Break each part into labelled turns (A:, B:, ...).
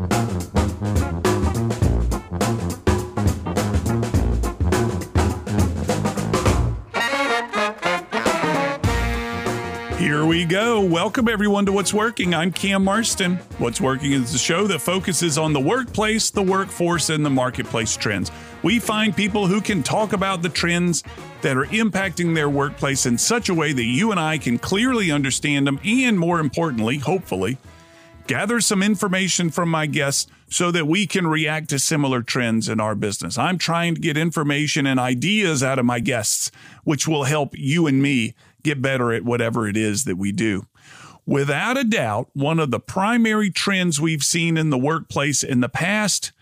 A: Here we go. Welcome, everyone, to What's Working. I'm Cam Marston. What's Working is the show that focuses on the workplace, the workforce, and the marketplace trends. We find people who can talk about the trends that are impacting their workplace in such a way that you and I can clearly understand them and, more importantly, hopefully, gather some information from my guests so that we can react to similar trends in our business. I'm trying to get information and ideas out of my guests, which will help you and me get better at whatever it is that we do. Without a doubt, one of the primary trends we've seen in the workplace in the past,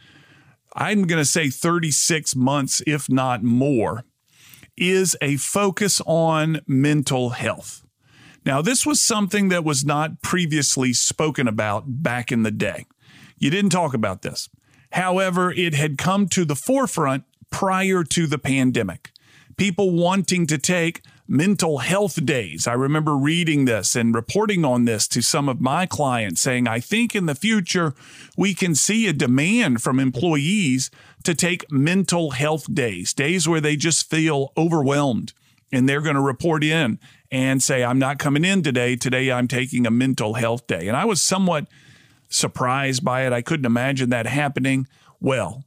A: I'm going to say 36 months, if not more, is a focus on mental health. Now, this was something that was not previously spoken about back in the day. You didn't talk about this. However, it had come to the forefront prior to the pandemic. People wanting to take mental health days. I remember reading this and reporting on this to some of my clients saying, I think in the future we can see a demand from employees to take mental health days, days where they just feel overwhelmed and they're going to report in and say, I'm not coming in today. Today I'm taking a mental health day. And I was somewhat surprised by it. I couldn't imagine that happening. Well,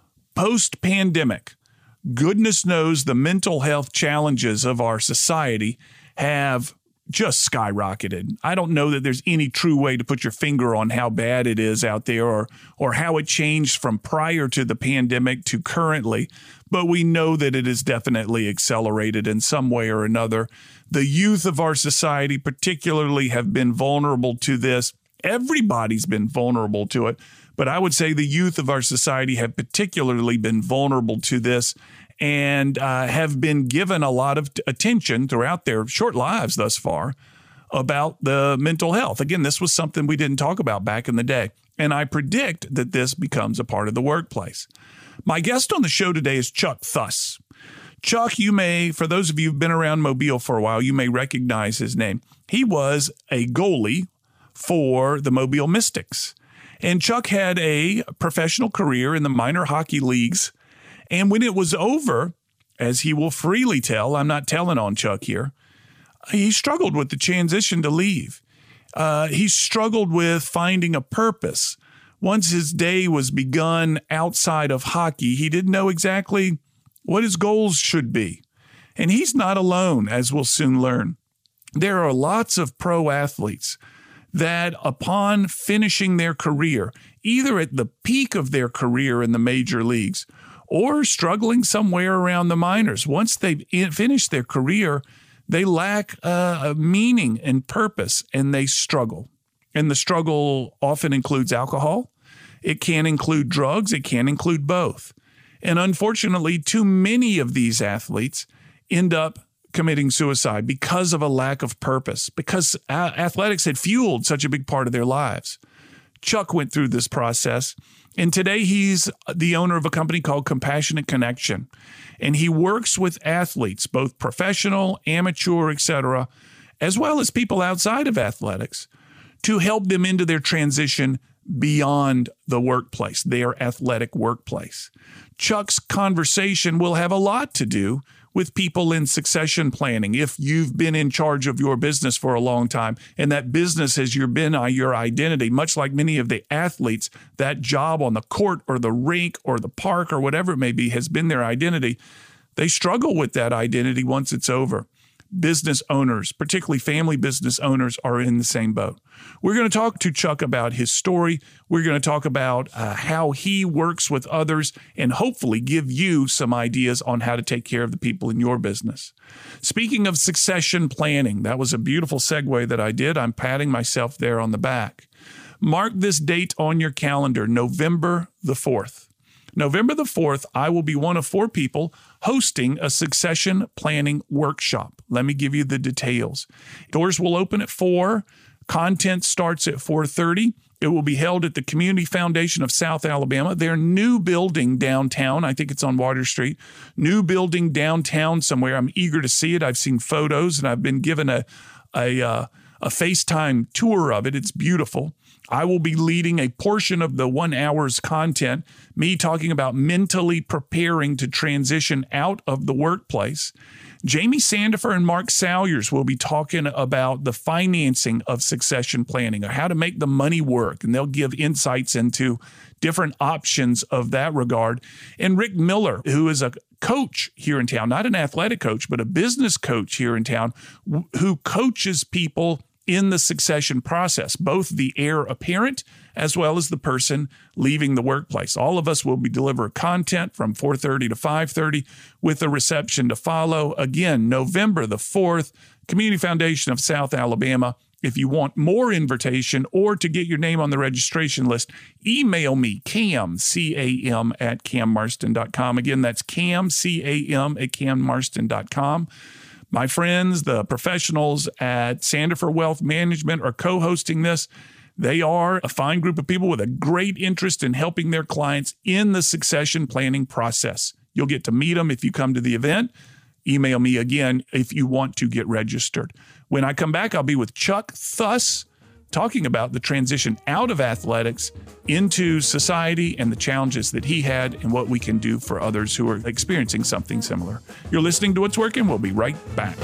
A: post-pandemic, goodness knows the mental health challenges of our society have just skyrocketed. I don't know that there's any true way to put your finger on how bad it is out there or how it changed from prior to the pandemic to currently, but we know that it has definitely accelerated in some way or another. The youth of our society particularly have been vulnerable to this. Everybody's been vulnerable to it, but I would say the youth of our society have particularly been vulnerable to this and have been given a lot of attention throughout their short lives thus far about the mental health. Again, this was something we didn't talk about back in the day, and I predict that this becomes a part of the workplace. My guest on the show today is Chuck Thuss. Chuck, you may, for those of you who've been around Mobile for a while, you may recognize his name. He was a goalie for the Mobile Mystics. And Chuck had a professional career in the minor hockey leagues. And when it was over, as he will freely tell, I'm not telling on Chuck here, he struggled with the transition to leave. He struggled with finding a purpose. Once his day was begun outside of hockey, he didn't know exactly what his goals should be. And he's not alone, as we'll soon learn. There are lots of pro athletes that upon finishing their career, either at the peak of their career in the major leagues or struggling somewhere around the minors, once they've finished their career, they lack a meaning and purpose and they struggle. And the struggle often includes alcohol. It can include drugs. It can include both. And unfortunately, too many of these athletes end up committing suicide because of a lack of purpose, because athletics had fueled such a big part of their lives. Chuck went through this process, and today he's the owner of a company called Compassionate Connection, and he works with athletes, both professional, amateur, etc., as well as people outside of athletics, to help them into their transition beyond the workplace, their athletic workplace. Chuck's conversation will have a lot to do with people in succession planning. If you've been in charge of your business for a long time and that business has been your identity, much like many of the athletes, that job on the court or the rink or the park or whatever it may be has been their identity. They struggle with that identity once it's over. Business owners, particularly family business owners, are in the same boat. We're going to talk to Chuck about his story. We're going to talk about how he works with others and hopefully give you some ideas on how to take care of the people in your business. Speaking of succession planning, that was a beautiful segue that I did. I'm patting myself there on the back. Mark this date on your calendar, November the 4th. November the 4th, I will be one of 4 people hosting a succession planning workshop. Let me give you the details. Doors will open at 4. Content starts at 4:30. It will be held at the Community Foundation of South Alabama. Their new building downtown, I think it's on Water Street, new building downtown somewhere. I'm eager to see it. I've seen photos and I've been given a FaceTime tour of it. It's beautiful. I will be leading a portion of the 1 hour's content, me talking about mentally preparing to transition out of the workplace. Jamie Sandifer and Mark Salyers will be talking about the financing of succession planning, or how to make the money work, and they'll give insights into different options of that regard. And Rick Miller, who is a coach here in town, not an athletic coach, but a business coach here in town, who coaches people in the succession process, both the heir apparent as well as the person leaving the workplace. All of us will be delivering content from 4:30 to 5:30 with a reception to follow. Again, November the 4th, Community Foundation of South Alabama. If you want more invitation or to get your name on the registration list, email me, Cam, C-A-M, at cammarston.com. Again, that's Cam, C-A-M, at cammarston.com. My friends, the professionals at Sandifer Wealth Management, are co-hosting this. They are a fine group of people with a great interest in helping their clients in the succession planning process. You'll get to meet them if you come to the event. Email me again if you want to get registered. When I come back, I'll be with Chuck Thuss, talking about the transition out of athletics into society and the challenges that he had and what we can do for others who are experiencing something similar. You're listening to What's Working. We'll be right back.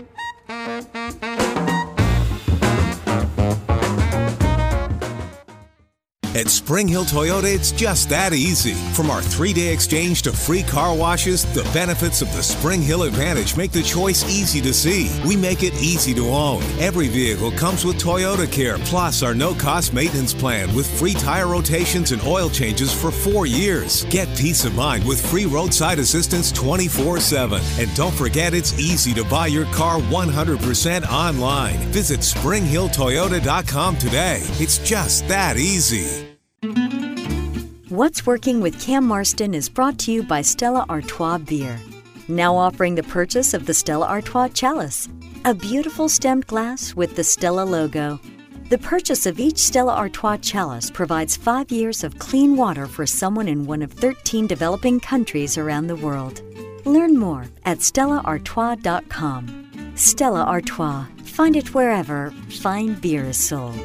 B: At Spring Hill Toyota, it's just that easy. From our 3-day exchange to free car washes, the benefits of the Spring Hill Advantage make the choice easy to see. We make it easy to own. Every vehicle comes with Toyota Care, plus our no-cost maintenance plan with free tire rotations and oil changes for 4 years. Get peace of mind with free roadside assistance 24/7. And don't forget, it's easy to buy your car 100% online. Visit SpringHillToyota.com today. It's just that easy.
C: What's Working with Cam Marston is brought to you by Stella Artois Beer. Now offering the purchase of the Stella Artois Chalice, a beautiful stemmed glass with the Stella logo. The purchase of each Stella Artois Chalice provides 5 years of clean water for someone in one of 13 developing countries around the world. Learn more at StellaArtois.com. Stella Artois. Find it wherever fine beer is sold.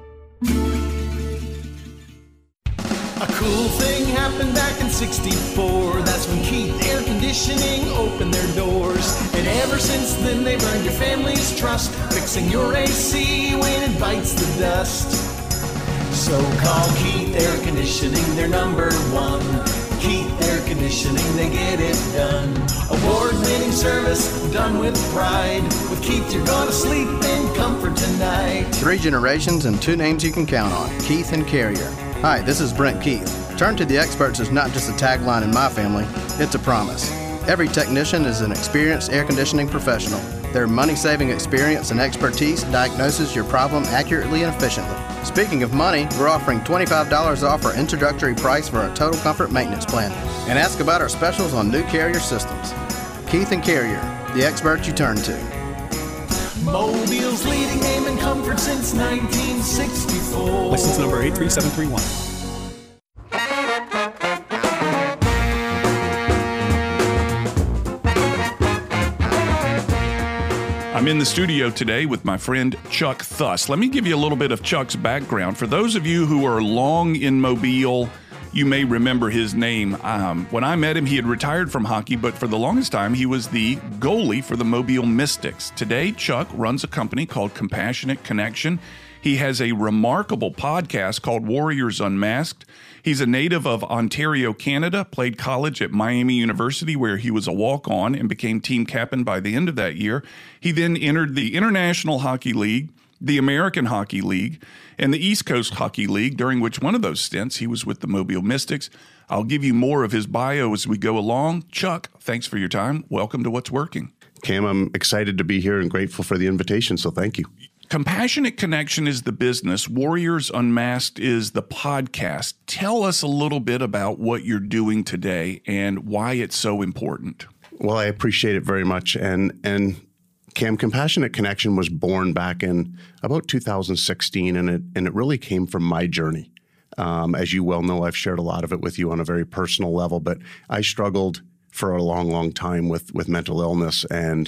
D: A cool thing happened back in '64. That's when Keith Air Conditioning opened their doors. And ever since then they've earned your family's trust, fixing your AC when it bites the dust. So call Keith Air Conditioning, they're #1. Keith Air Conditioning, they get it done. Award-winning service done with pride. With Keith you're gonna sleep in comfort tonight.
E: 3 generations and 2 names you can count on, Keith and Carrier. Hi, this is Brent Keith. Turn to the experts is not just a tagline in my family, it's a promise. Every technician is an experienced air conditioning professional. Their money-saving experience and expertise diagnoses your problem accurately and efficiently. Speaking of money, we're offering $25 off our introductory price for a total comfort maintenance plan. And ask about our specials on new Carrier systems. Keith and Carrier, the experts you turn to.
D: Mobile's leading name in comfort since 1964.
F: License number 83731.
A: I'm in the studio today with my friend Chuck Thuss. Let me give you a little bit of Chuck's background. For those of you who are long in Mobile, you may remember his name. When I met him, he had retired from hockey, but for the longest time, he was the goalie for the Mobile Mystics. Today, Chuck runs a company called Compassionate Connection. He has a remarkable podcast called Warriors Unmasked. He's a native of Ontario, Canada, played college at Miami University, where he was a walk-on and became team captain by the end of that year. He then entered the International Hockey League, the American Hockey League, and the East Coast Hockey League, during which one of those stints he was with the Mobile Mystics. I'll give you more of his bio as we go along. Chuck, thanks for your time. Welcome to What's Working.
G: Cam, I'm excited to be here and grateful for the invitation, so thank you.
A: Compassionate Connection is the business. Warriors Unmasked is the podcast. Tell us a little bit about what you're doing today and why it's so important.
G: Well, I appreciate it very much. And Cam, Compassionate Connection was born back in about 2016, and it really came from my journey. As you well know, I've shared a lot of it with you on a very personal level, but I struggled for a long, long time with mental illness, and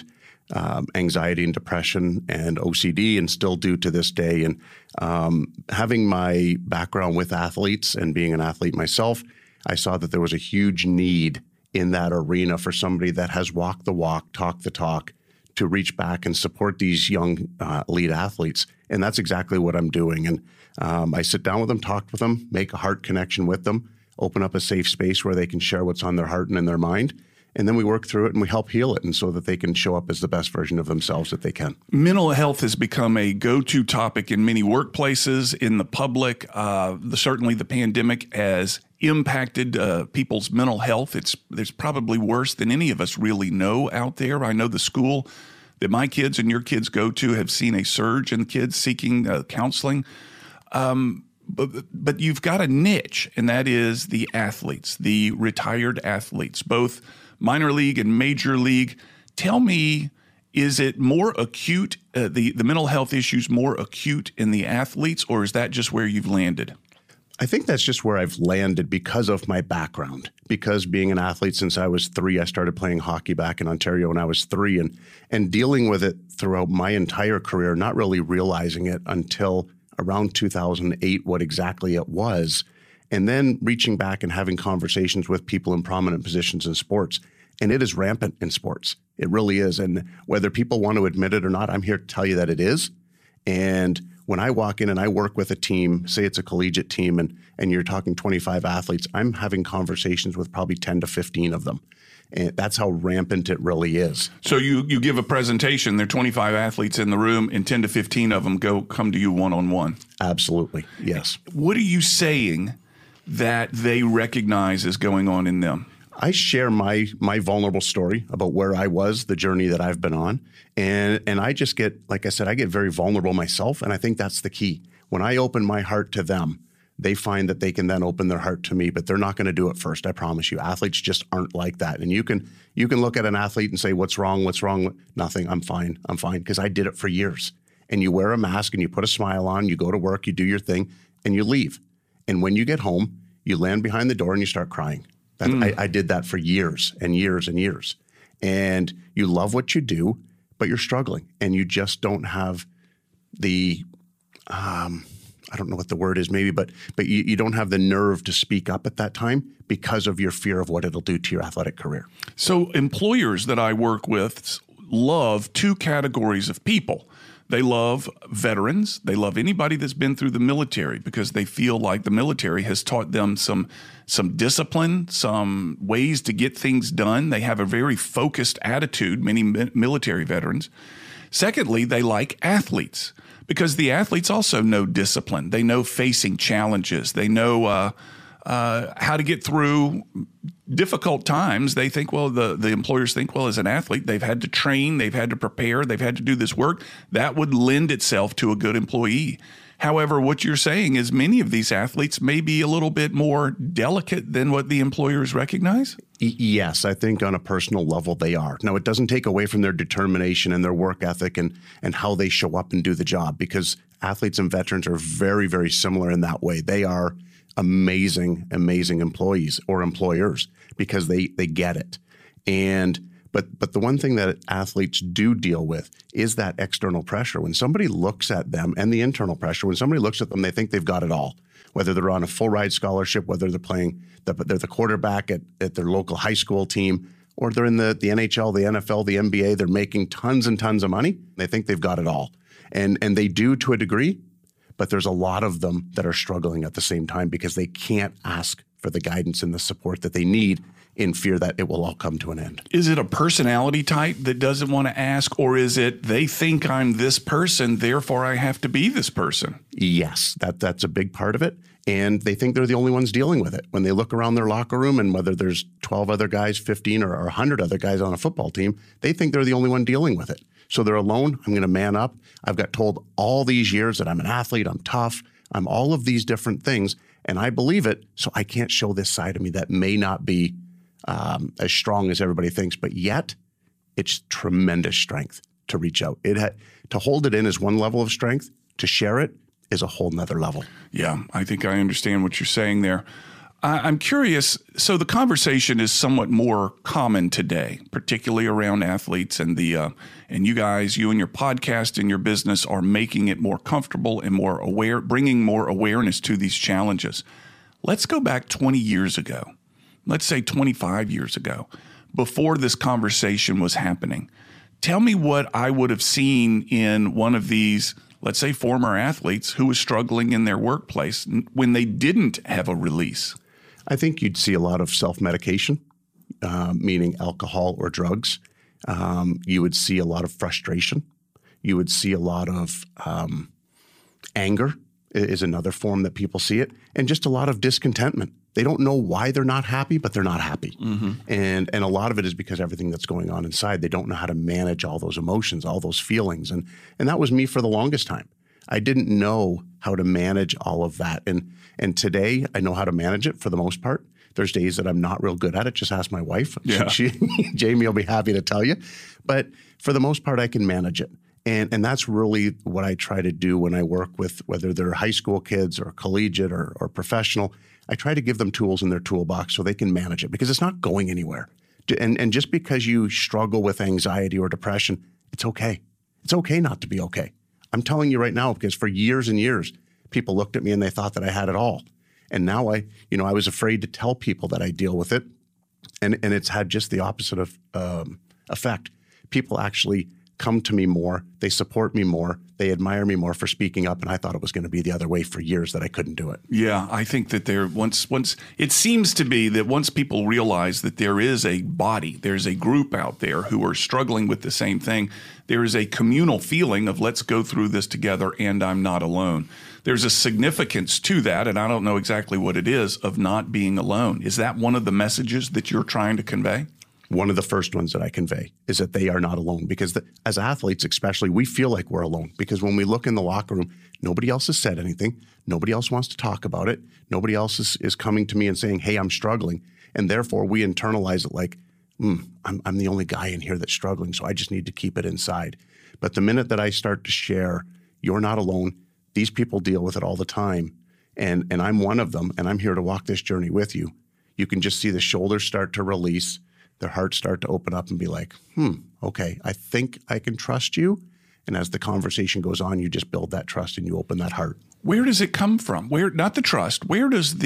G: anxiety and depression and OCD, and still do to this day. And having my background with athletes and being an athlete myself, I saw that there was a huge need in that arena for somebody that has walked the walk, talked the talk, to reach back and support these young elite athletes. And that's exactly what I'm doing. And I sit down with them, talk with them, make a heart connection with them, open up a safe space where they can share what's on their heart and in their mind. And then we work through it and we help heal it, and so that they can show up as the best version of themselves that they can.
A: Mental health has become a go-to topic in many workplaces, in the public. Certainly the pandemic has impacted people's mental health. It's probably worse than any of us really know out there. I know the school that my kids and your kids go to have seen a surge in kids seeking counseling. But you've got a niche, and that is the athletes, the retired athletes, both minor league and major league. Tell me, is it more acute, the mental health issues more acute in the athletes, or is that just where you've landed?
G: I think that's just where I've landed because of my background. Because being an athlete since I was 3, I started playing hockey back in Ontario when I was 3, and dealing with it throughout my entire career, not really realizing it until around 2008, what exactly it was, and then reaching back and having conversations with people in prominent positions in sports. And it is rampant in sports. It really is. And whether people want to admit it or not, I'm here to tell you that it is. And when I walk in and I work with a team, say it's a collegiate team, and you're talking 25 athletes, I'm having conversations with probably 10 to 15 of them. And that's how rampant it really is.
A: So you give a presentation, there are 25 athletes in the room, and 10 to 15 of them come to you one-on-one.
G: Absolutely, yes.
A: What are you saying that they recognize is going on in them?
G: I share my vulnerable story about where I was, the journey that I've been on. And I just get, like I said, I get very vulnerable myself. And I think that's the key. When I open my heart to them, they find that they can then open their heart to me, but they're not going to do it first. I promise you. Athletes just aren't like that. And you can look at an athlete and say, what's wrong? Nothing. I'm fine. Because I did it for years. And you wear a mask and you put a smile on, you go to work, you do your thing, and you leave. And when you get home, you land behind the door and you start crying. I did that for years and years and years. And you love what you do, but you're struggling. And you just don't have the, I don't know what the word is maybe, but you don't have the nerve to speak up at that time because of your fear of what it'll do to your athletic career.
A: So employers that I work with love 2 categories of people. They love veterans. They love anybody that's been through the military because they feel like the military has taught them some discipline, some ways to get things done. They have a very focused attitude, many military veterans. Secondly, they like athletes because the athletes also know discipline. They know facing challenges. They know how to get through difficult times. They think, well, the employers think, well, as an athlete, they've had to train, they've had to prepare, they've had to do this work. That would lend itself to a good employee. However, what you're saying is many of these athletes may be a little bit more delicate than what the employers recognize?
G: Yes, I think on a personal level they are. Now, it doesn't take away from their determination and their work ethic and how they show up and do the job, because athletes and veterans are very, very similar in that way. They are amazing employees or employers because they get it. But the one thing that athletes do deal with is that external pressure. When somebody looks at them, and the internal pressure, when somebody looks at them, they think they've got it all. Whether they're on a full ride scholarship, whether they're playing, they're the quarterback at their local high school team, or they're in the NHL, the NFL, the NBA, they're making tons and tons of money. They think they've got it all. And they do to a degree, but there's a lot of them that are struggling at the same time because they can't ask for the guidance and the support that they need in fear that it will all come to an end.
A: Is it a personality type that doesn't want to ask, or is it they think I'm this person, therefore I have to be this person?
G: Yes, that's a big part of it. And they think they're the only ones dealing with it. When they look around their locker room, and whether there's 12 other guys, 15 or 100 other guys on a football team, they think they're the only one dealing with it. So they're alone. I'm going to man up. I've got told all these years that I'm an athlete, I'm tough, I'm all of these different things, and I believe it, so I can't show this side of me that may not be as strong as everybody thinks, but yet it's tremendous strength to reach out. To hold it in is one level of strength. To share it is a whole nother level.
A: Yeah, I think I understand what you're saying there. I'm curious. So the conversation is somewhat more common today, particularly around athletes, and and you guys, you and your podcast and your business are making it more comfortable and more aware, bringing more awareness to these challenges. Let's go back 20 years ago. Let's say 25 years ago, before this conversation was happening. Tell me what I would have seen in one of these, let's say, former athletes who was struggling in their workplace when they didn't have a release.
G: I think you'd see a lot of self-medication, meaning alcohol or drugs. You would see a lot of frustration. You would see a lot of anger is another form that people see it, and just a lot of discontentment. They don't know why they're not happy, but they're not happy. Mm-hmm. And a lot of it is because everything that's going on inside, they don't know how to manage all those emotions, all those feelings. And that was me for the longest time. I didn't know how to manage all of that. And today I know how to manage it for the most part. There's days that I'm not real good at it. Just ask my wife. Yeah. Jamie will be happy to tell you. But for the most part, I can manage it. And that's really what I try to do when I work with, whether they're high school kids or collegiate or professional. I try to give them tools in their toolbox so they can manage it, because it's not going anywhere. And just because you struggle with anxiety or depression, it's okay. It's okay not to be okay. I'm telling you right now, because for years and years, people looked at me and they thought that I had it all. And now I was afraid to tell people that I deal with it. And it's had just the opposite of effect. People actually come to me more, they support me more, they admire me more for speaking up, and I thought it was going to be the other way for years that I couldn't do it.
A: Yeah, I think that once it seems to be that once people realize that there is a body, there's a group out there who are struggling with the same thing, there is a communal feeling of let's go through this together and I'm not alone. There's a significance to that, and I don't know exactly what it is, of not being alone. Is that one of the messages that you're trying to convey?
G: One of the first ones that I convey is that they are not alone, because as athletes especially, we feel like we're alone, because when we look in the locker room, nobody else has said anything. Nobody else wants to talk about it. Nobody else is coming to me and saying, hey, I'm struggling. And therefore we internalize it like, I'm the only guy in here that's struggling, so I just need to keep it inside. But the minute that I start to share, you're not alone, these people deal with it all the time, and I'm one of them, and I'm here to walk this journey with you. You can just see the shoulders start to release, their hearts start to open up and be like, okay, I think I can trust you. And as the conversation goes on, you just build that trust and you open that heart.
A: Where does it come from? Not the trust, where does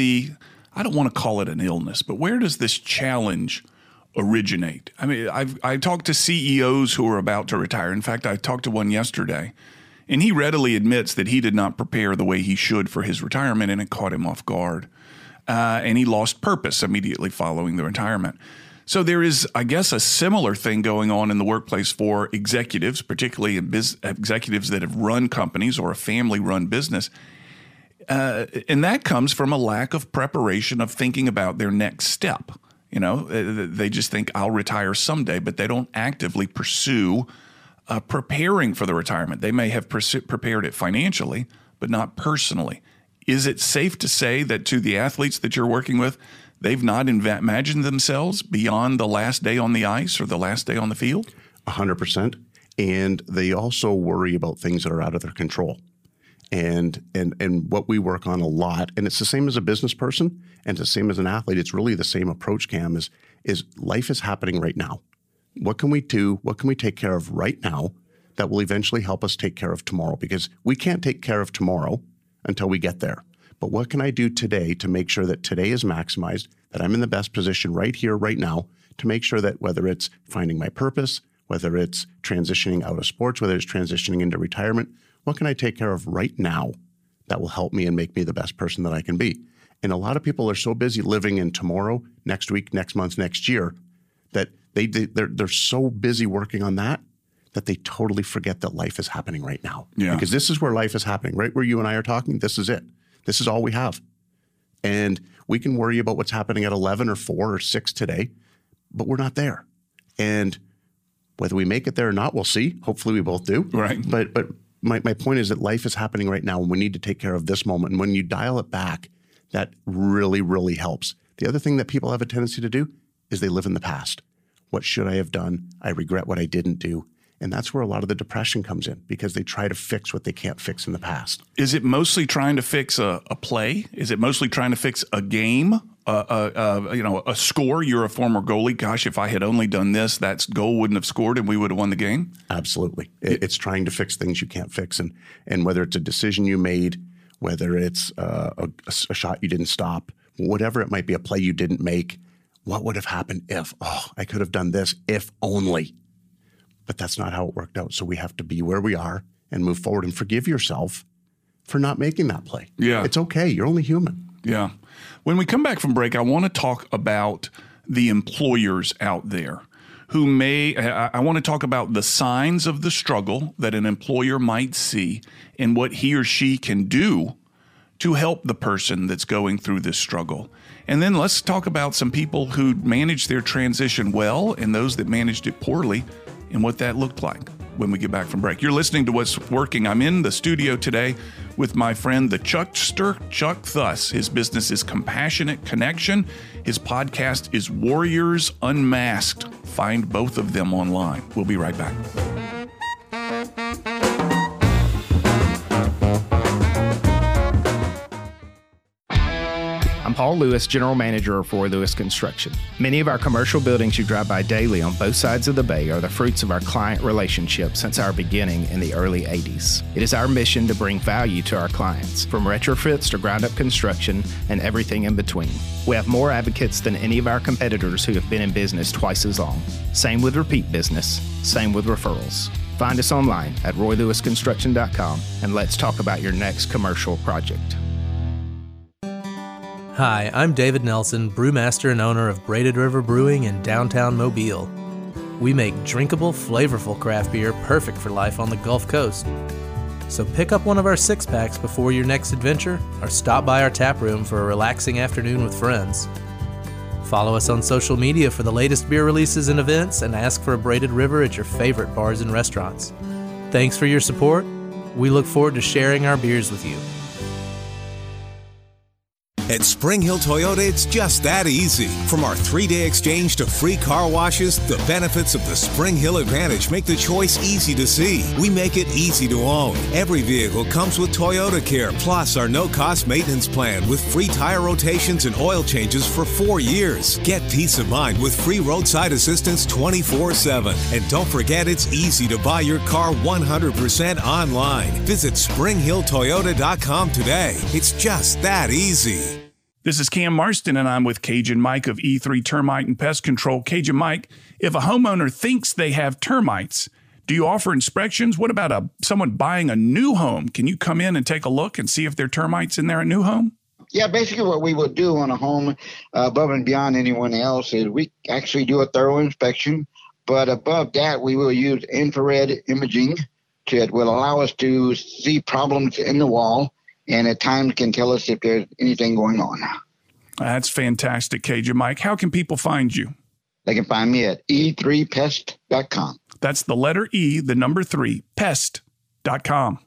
A: I don't want to call it an illness, but where does this challenge originate? I mean, I talked to CEOs who are about to retire. In fact, I talked to one yesterday, and he readily admits that he did not prepare the way he should for his retirement, and it caught him off guard. And he lost purpose immediately following the retirement. So there is, I guess, a similar thing going on in the workplace for executives, particularly executives that have run companies or a family-run business. And that comes from a lack of preparation of thinking about their next step. You know, they just think I'll retire someday, but they don't actively pursue preparing for the retirement. They may have prepared it financially, but not personally. Is it safe to say that to the athletes that you're working with, they've not imagined themselves beyond the last day on the ice or the last day on the field?
G: 100%. And they also worry about things that are out of their control. And what we work on a lot, and it's the same as a business person and it's the same as an athlete, it's really the same approach, Cam, is life is happening right now. What can we do? What can we take care of right now that will eventually help us take care of tomorrow? Because we can't take care of tomorrow until we get there. But what can I do today to make sure that today is maximized, that I'm in the best position right here, right now, to make sure that whether it's finding my purpose, whether it's transitioning out of sports, whether it's transitioning into retirement, what can I take care of right now that will help me and make me the best person that I can be? And a lot of people are so busy living in tomorrow, next week, next month, next year, that they're so busy working on that they totally forget that life is happening right now.
A: Yeah.
G: Because this is where life is happening, right where you and I are talking. This is it. This is all we have. And we can worry about what's happening at 11 or 4 or 6 today, but we're not there. And whether we make it there or not, we'll see. Hopefully we both do.
A: Right.
G: But my point is that life is happening right now, and we need to take care of this moment. And when you dial it back, that really, really helps. The other thing that people have a tendency to do is they live in the past. What should I have done? I regret what I didn't do. And that's where a lot of the depression comes in, because they try to fix what they can't fix in the past.
A: Is it mostly trying to fix a play? Is it mostly trying to fix a game? a score. You're a former goalie. Gosh, if I had only done this, that goal wouldn't have scored and we would have won the game.
G: Absolutely. It's trying to fix things you can't fix. And whether it's a decision you made, whether it's a shot you didn't stop, whatever it might be, a play you didn't make, what would have happened if, I could have done this, if only. But that's not how it worked out. So we have to be where we are and move forward and forgive yourself for not making that play.
A: Yeah.
G: It's okay. You're only human.
A: Yeah. When we come back from break, I want to talk about the employers out there who I want to talk about the signs of the struggle that an employer might see and what he or she can do to help the person that's going through this struggle. And then let's talk about some people who managed their transition well and those that managed it poorly and what that looked like when we get back from break. You're listening to What's Working. I'm in the studio today with my friend, the Chuckster, Chuck Thuss. His business is Compassionate Connection. His podcast is Warriors Unmasked. Find both of them online. We'll be right back.
F: I'm Paul Lewis, General Manager of Roy Lewis Construction. Many of our commercial buildings you drive by daily on both sides of the bay are the fruits of our client relationship since our beginning in the early 80s. It is our mission to bring value to our clients, from retrofits to ground-up construction and everything in between. We have more advocates than any of our competitors who have been in business twice as long. Same with repeat business, same with referrals. Find us online at roylewisconstruction.com and let's talk about your next commercial project.
H: Hi, I'm David Nelson, brewmaster and owner of Braided River Brewing in downtown Mobile. We make drinkable, flavorful craft beer perfect for life on the Gulf Coast. So pick up one of our 6-packs before your next adventure or stop by our tap room for a relaxing afternoon with friends. Follow us on social media for the latest beer releases and events and ask for a Braided River at your favorite bars and restaurants. Thanks for your support. We look forward to sharing our beers with you.
B: At Spring Hill Toyota, it's just that easy. From our 3-day exchange to free car washes, the benefits of the Spring Hill Advantage make the choice easy to see. We make it easy to own. Every vehicle comes with Toyota Care, plus our no-cost maintenance plan with free tire rotations and oil changes for 4 years. Get peace of mind with free roadside assistance 24/7. And don't forget, it's easy to buy your car 100% online. Visit SpringHillToyota.com today. It's just that easy.
A: This is Cam Marston, and I'm with Cajun Mike of E3 Termite and Pest Control. Cajun Mike, if a homeowner thinks they have termites, do you offer inspections? What about someone buying a new home? Can you come in and take a look and see if there are termites in their new home?
I: Yeah, basically what we would do on a home above and beyond anyone else is we actually do a thorough inspection. But above that, we will use infrared imaging that will allow us to see problems in the wall, and at times can tell us if there's anything going on.
A: That's fantastic, Cajun Mike. How can people find you?
I: They can find me at e3pest.com.
A: That's the letter E, the number 3, pest.com.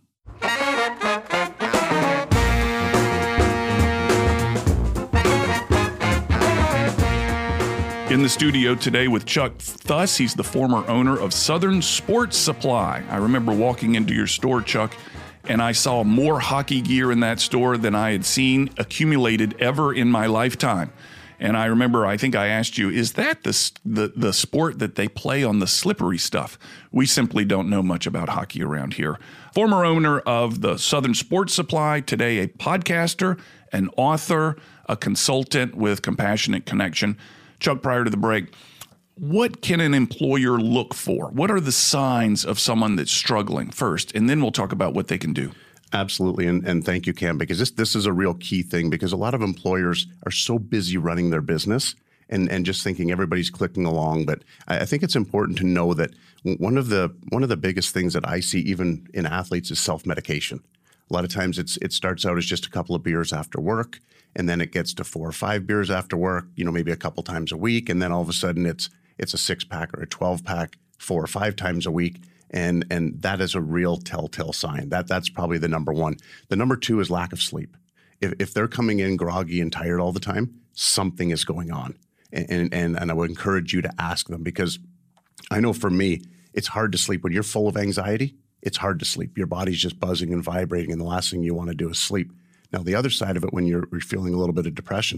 A: In the studio today with Chuck Thuss. He's the former owner of Southern Sports Supply. I remember walking into your store, Chuck, and I saw more hockey gear in that store than I had seen accumulated ever in my lifetime. And I remember, I think I asked you, is that the sport that they play on the slippery stuff? We simply don't know much about hockey around here. Former owner of the Southern Sports Supply, today a podcaster, an author, a consultant with Compassionate Connection. Chuck, prior to the break, what can an employer look for? What are the signs of someone that's struggling first? And then we'll talk about what they can do.
G: Absolutely. And thank you, Cam, because this is a real key thing, because a lot of employers are so busy running their business and just thinking everybody's clicking along. But I think it's important to know that one of the biggest things that I see even in athletes is self-medication. A lot of times it starts out as just a couple of beers after work, and then it gets to 4 or 5 beers after work, maybe a couple times a week. And then all of a sudden it's a 6-pack or a 12-pack 4 or 5 times a week. And that is a real telltale sign. That's probably the number one. The number 2 is lack of sleep. If they're coming in groggy and tired all the time, something is going on. And I would encourage you to ask them, because I know for me, it's hard to sleep. When you're full of anxiety, it's hard to sleep. Your body's just buzzing and vibrating, and the last thing you want to do is sleep. Now, the other side of it, when you're feeling a little bit of depression,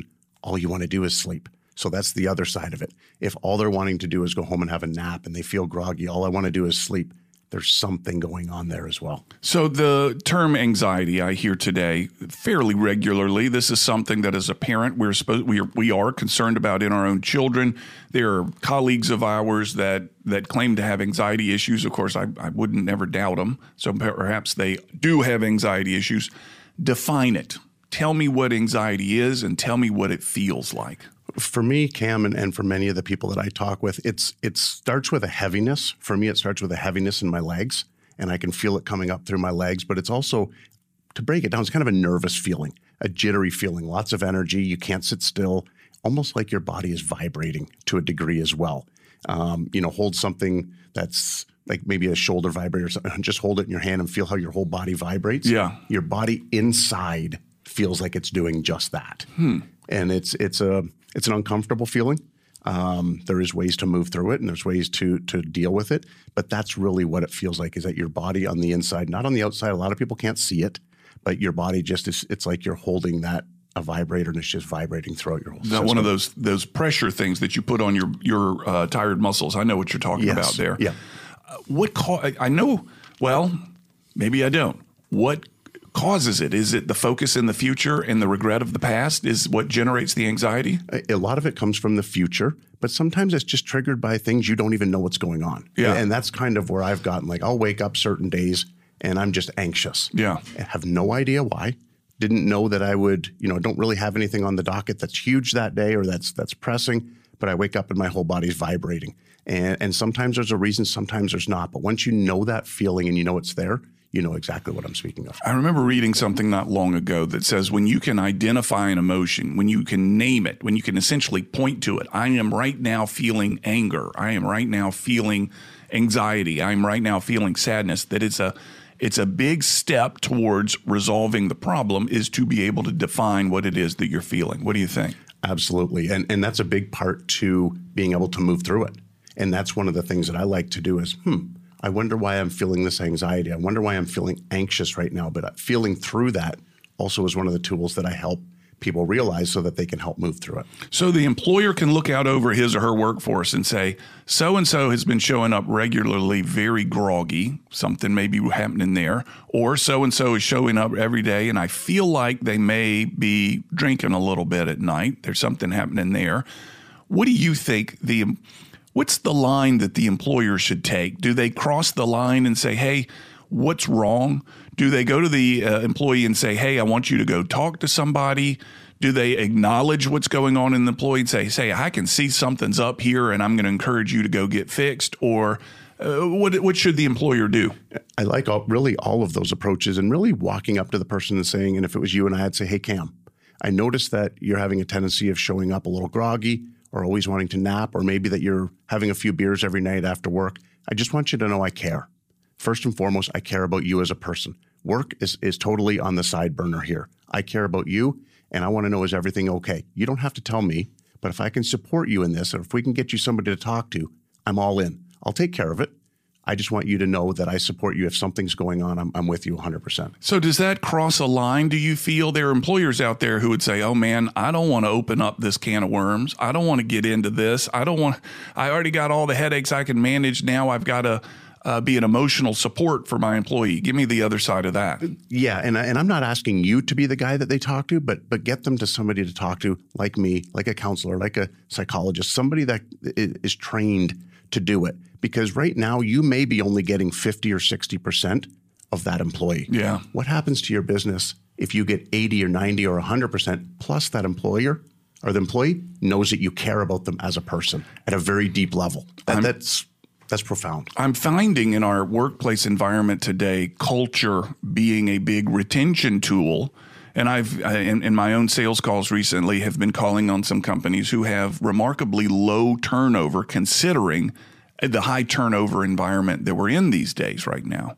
G: all you want to do is sleep. So that's the other side of it. If all they're wanting to do is go home and have a nap and they feel groggy, all I want to do is sleep, there's something going on there as well.
A: So the term anxiety I hear today fairly regularly. This is something that as a parent we are concerned about in our own children. There are colleagues of ours that claim to have anxiety issues. Of course, I wouldn't never doubt them. So perhaps they do have anxiety issues. Define it. Tell me what anxiety is and tell me what it feels like.
G: For me, Cam, and for many of the people that I talk with, it starts with a heaviness. For me, it starts with a heaviness in my legs, and I can feel it coming up through my legs. But it's also, to break it down, it's kind of a nervous feeling, a jittery feeling, lots of energy. You can't sit still, almost like your body is vibrating to a degree as well. Hold something that's like maybe a shoulder vibrator or something. Just hold it in your hand and feel how your whole body vibrates.
A: Yeah.
G: Your body inside feels like it's doing just that. And it's an uncomfortable feeling. There is ways to move through it and there's ways to deal with it. But that's really what it feels like, is that your body on the inside, not on the outside. A lot of people can't see it, but your body just is, it's like you're holding a vibrator and it's just vibrating throughout your whole system.
A: One of those pressure things that you put on your tired muscles. I know what you're talking about there.
G: Yeah.
A: I know, well, maybe I don't. What causes it? Is it the focus in the future and the regret of the past is what generates the anxiety?
G: A lot of it comes from the future, but sometimes it's just triggered by things you don't even know what's going on.
A: Yeah.
G: And that's kind of where I've gotten, like, I'll wake up certain days and I'm just anxious.
A: Yeah.
G: I have no idea why. Didn't know that I would, don't really have anything on the docket that's huge that day or that's pressing, but I wake up and my whole body's vibrating. And sometimes there's a reason, sometimes there's not. But once you know that feeling and you know it's there, you know exactly what I'm speaking of.
A: I remember reading something not long ago that says when you can identify an emotion, when you can name it, when you can essentially point to it, I am right now feeling anger. I am right now feeling anxiety. I am right now feeling sadness. That it's a big step towards resolving the problem is to be able to define what it is that you're feeling. What do you think?
G: Absolutely. And that's a big part to being able to move through it. And that's one of the things that I like to do is, I wonder why I'm feeling this anxiety. I wonder why I'm feeling anxious right now. But feeling through that also is one of the tools that I help people realize so that they can help move through it.
A: So the employer can look out over his or her workforce and say, so-and-so has been showing up regularly very groggy. Something may be happening there. Or so-and-so is showing up every day, and I feel like they may be drinking a little bit at night. There's something happening there. What do you think what's the line that the employer should take? Do they cross the line and say, hey, what's wrong? Do they go to the employee and say, hey, I want you to go talk to somebody? Do they acknowledge what's going on in the employee and say, I can see something's up here and I'm going to encourage you to go get fixed? Or what should the employer do?
G: I like all of those approaches and really walking up to the person and saying, and if it was you and I'd say, hey, Cam, I noticed that you're having a tendency of showing up a little groggy or always wanting to nap, or maybe that you're having a few beers every night after work. I just want you to know I care. First and foremost, I care about you as a person. Work is totally on the side burner here. I care about you, and I want to know, is everything okay? You don't have to tell me, but if I can support you in this, or if we can get you somebody to talk to, I'm all in. I'll take care of it. I just want you to know that I support you. If something's going on, I'm with you 100%.
A: So does that cross a line? Do you feel there are employers out there who would say, oh man, I don't want to open up this can of worms. I don't want to get into this. I already got all the headaches I can manage. Now I've got to be an emotional support for my employee. Give me the other side of that.
G: Yeah, and I'm not asking you to be the guy that they talk to, but get them to somebody to talk to, like me, like a counselor, like a psychologist, somebody that is trained to do it. Because right now you may be only getting 50 or 60% of that employee.
A: Yeah.
G: What happens to your business if you get 80 or 90 or 100% plus that employer or the employee knows that you care about them as a person at a very deep level? That's profound.
A: I'm finding in our workplace environment today, culture being a big retention tool. And I've, in my own sales calls recently, have been calling on some companies who have remarkably low turnover considering the high turnover environment that we're in these days right now.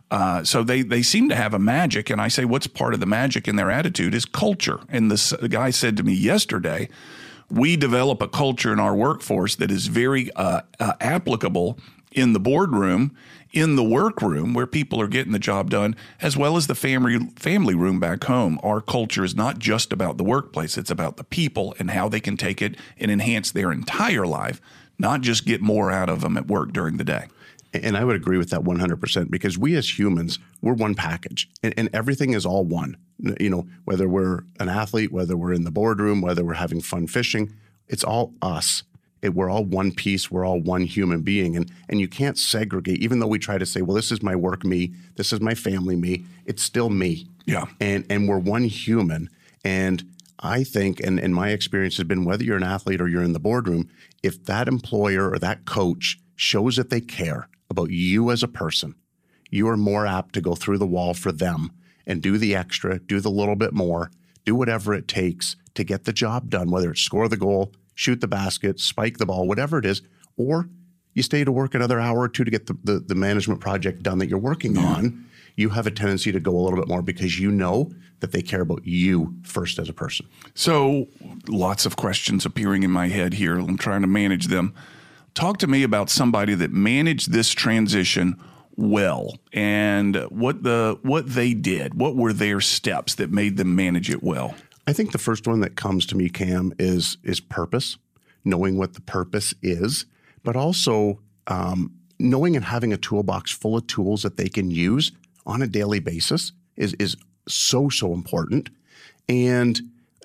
A: So they seem to have a magic. And I say, what's part of the magic in their attitude is culture. And the guy said to me yesterday, we develop a culture in our workforce that is very applicable in the boardroom, in the workroom where people are getting the job done, as well as the family room back home. Our culture is not just about the workplace. It's about the people and how they can take it and enhance their entire life, not just get more out of them at work during the day.
G: And I would agree with that 100%, because we as humans, we're one package, and everything is all one. You know, whether we're an athlete, whether we're in the boardroom, whether we're having fun fishing, it's all us. We're all one piece. We're all one human being. And you can't segregate, even though we try to say, well, this is my work me, this is my family me, it's still me.
A: Yeah.
G: And we're one human. And I think, and my experience has been, whether you're an athlete or you're in the boardroom, if that employer or that coach shows that they care about you as a person, you are more apt to go through the wall for them and do the extra, do the little bit more, do whatever it takes to get the job done, whether it's score the goal, shoot the basket, spike the ball, whatever it is, or you stay to work another hour or two to get the management project done that you're working on. You have a tendency to go a little bit more because you know that they care about you first as a person.
A: So lots of questions appearing in my head here. I'm trying to manage them. Talk to me about somebody that managed this transition well, and what they did. What were their steps that made them manage it well?
G: I think the first one that comes to me, Cam, is purpose, knowing what the purpose is, but also knowing and having a toolbox full of tools that they can use on a daily basis is so important. And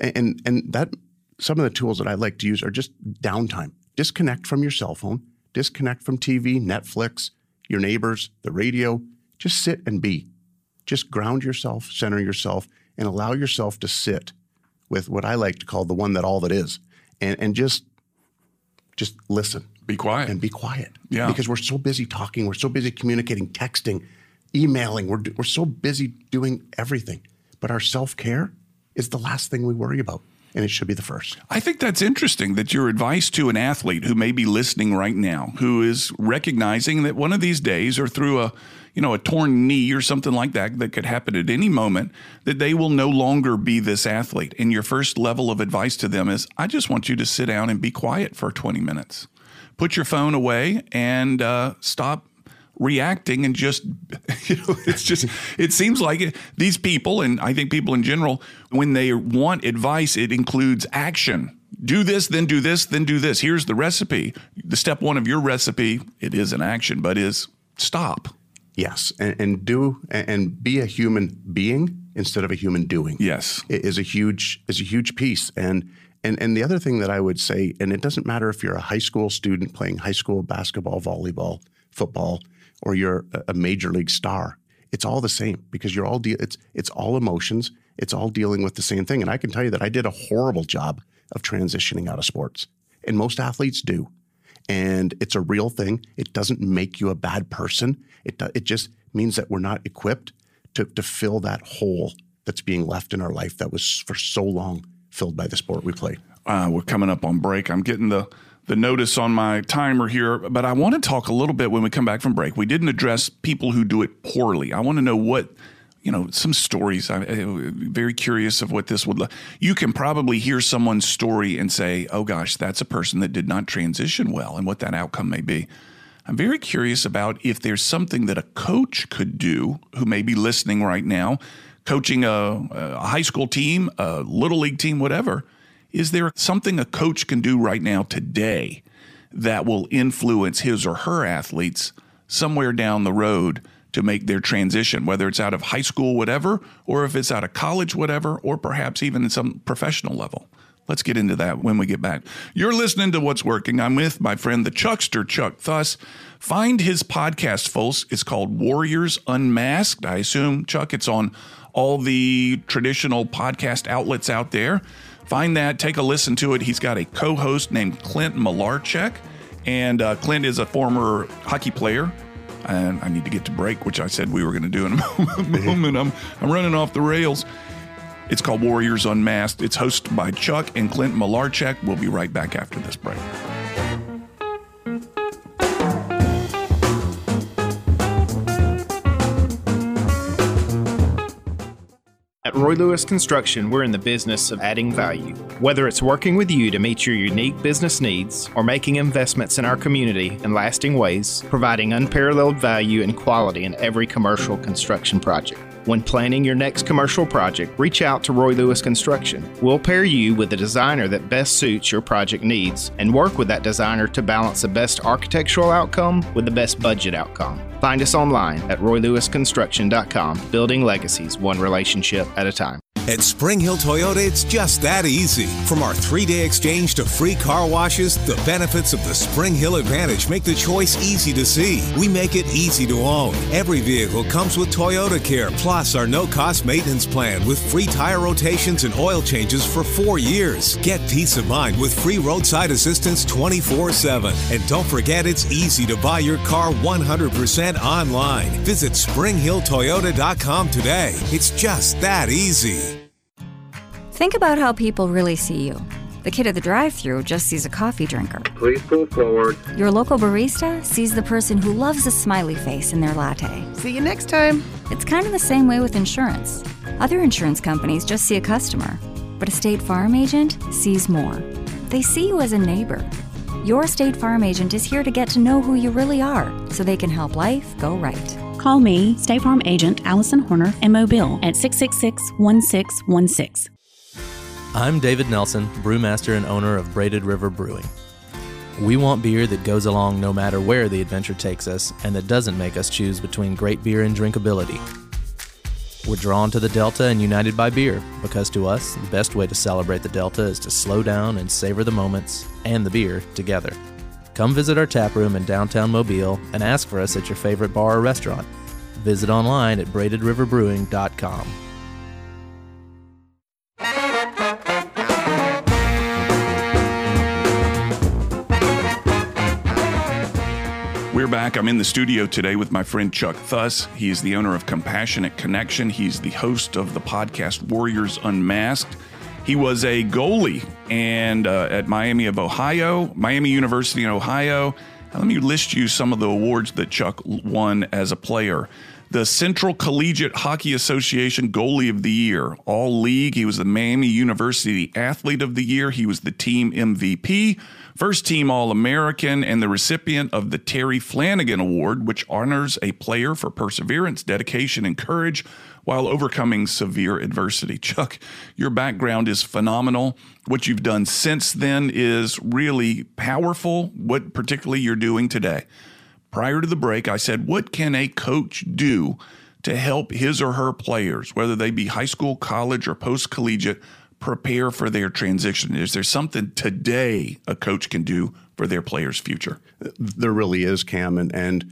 G: that some of the tools that I like to use are just downtime. Disconnect from your cell phone, disconnect from TV, Netflix, your neighbors, the radio. Just sit and be. Just ground yourself, center yourself, and allow yourself to sit with what I like to call the one that all that is, and just listen.
A: Be quiet.
G: And be quiet.
A: Yeah.
G: Because we're so busy talking, we're so busy communicating, texting, emailing, we're so busy doing everything. But our self-care is the last thing we worry about, and it should be the first.
A: I think that's interesting that your advice to an athlete who may be listening right now, who is recognizing that one of these days, or through a torn knee or something like that could happen at any moment, that they will no longer be this athlete. And your first level of advice to them is, I just want you to sit down and be quiet for 20 minutes. Put your phone away and stop reacting, and just, it seems like these people, and I think people in general, when they want advice, it includes action. Do this, then do this, then do this. Here's the recipe. The step one of your recipe, it is an action, but is stop.
G: Yes, and do and be a human being instead of a human doing.
A: Yes,
G: is a huge piece. And the other thing that I would say, and it doesn't matter if you're a high school student playing high school basketball, volleyball, football, or you're a major league star, it's all the same, because you're all it's all emotions. It's all dealing with the same thing. And I can tell you that I did a horrible job of transitioning out of sports, and most athletes do. And it's a real thing. It doesn't make you a bad person. It just means that we're not equipped to fill that hole that's being left in our life that was for so long filled by the sport we played.
A: We're coming up on break. I'm getting the notice on my timer here, but I want to talk a little bit when we come back from break. We didn't address people who do it poorly. I want to know what, some stories. I'm very curious of what this would look. You can probably hear someone's story and say, oh gosh, that's a person that did not transition well, and what that outcome may be. I'm very curious about if there's something that a coach could do who may be listening right now, coaching a high school team, a little league team, whatever. Is there something a coach can do right now today that will influence his or her athletes somewhere down the road to make their transition, whether it's out of high school, whatever, or if it's out of college, whatever, or perhaps even at some professional level? Let's get into that when we get back. You're listening to What's Working. I'm with my friend, the Chuckster, Chuck Thuss. Find his podcast, folks. It's called Warriors Unmasked. I assume, Chuck, it's on all the traditional podcast outlets out there. Find that, take a listen to it. He's got a co-host named Clint Malarchek, and Clint is a former hockey player. And I need to get to break, which I said we were going to do in a moment. I'm running off the rails. It's called Warriors Unmasked. It's hosted by Chuck and Clint Malarchek. We'll be right back after this break.
J: At
F: At Roy Lewis Construction, we're in the business of adding value. Whether it's working with you to meet your unique business needs or making investments in our community in lasting ways, providing unparalleled value and quality in every commercial construction project. When planning your next commercial project, reach out to Roy Lewis Construction. We'll pair you with a designer that best suits your project needs and work with that designer to balance the best architectural outcome with the best budget outcome. Find us online at roylewisconstruction.com, building legacies one relationship at a time.
B: At Spring Hill Toyota, it's just that easy. From our 3-day exchange to free car washes, the benefits of the Spring Hill Advantage make the choice easy to see. We make it easy to own. Every vehicle comes with Toyota Care, plus our no-cost maintenance plan with free tire rotations and oil changes for 4 years. Get peace of mind with free roadside assistance 24/7. And don't forget, it's easy to buy your car 100% online. Visit SpringHillToyota.com today. It's just that easy.
J: Think about how people really see you. The kid at the drive-thru just sees a coffee drinker.
K: Please pull forward.
J: Your local barista sees the person who loves a smiley face in their latte.
L: See you next time.
J: It's kind of the same way with insurance. Other insurance companies just see a customer, but a State Farm agent sees more. They see you as a neighbor. Your State Farm agent is here to get to know who you really are, so they can help life go right.
M: Call me, State Farm agent Allison Horner, in Mobile at 666-1616.
H: I'm David Nelson, brewmaster and owner of Braided River Brewing. We want beer that goes along no matter where the adventure takes us and that doesn't make us choose between great beer and drinkability. We're drawn to the Delta and united by beer because to us, the best way to celebrate the Delta is to slow down and savor the moments and the beer together. Come visit our tap room in downtown Mobile and ask for us at your favorite bar or restaurant. Visit online at braidedriverbrewing.com.
A: We're back. I'm in the studio today with my friend Chuck Thuss. He's the owner of Compassionate Connection. He's the host of the podcast Warriors Unmasked. He was a goalie and at Miami University in Ohio. Now, let me list you some of the awards that Chuck won as a player. The Central Collegiate Hockey Association Goalie of the Year, All League. He was the Miami University Athlete of the Year. He was the team MVP, first team All-American, and the recipient of the Terry Flanagan Award, which honors a player for perseverance, dedication, and courage while overcoming severe adversity. Chuck, your background is phenomenal. What you've done since then is really powerful, what particularly you're doing today. Prior to the break, I said, what can a coach do to help his or her players, whether they be high school, college, or post-collegiate, prepare for their transition? Is there something today a coach can do for their players' future?
G: There really is, Cam, and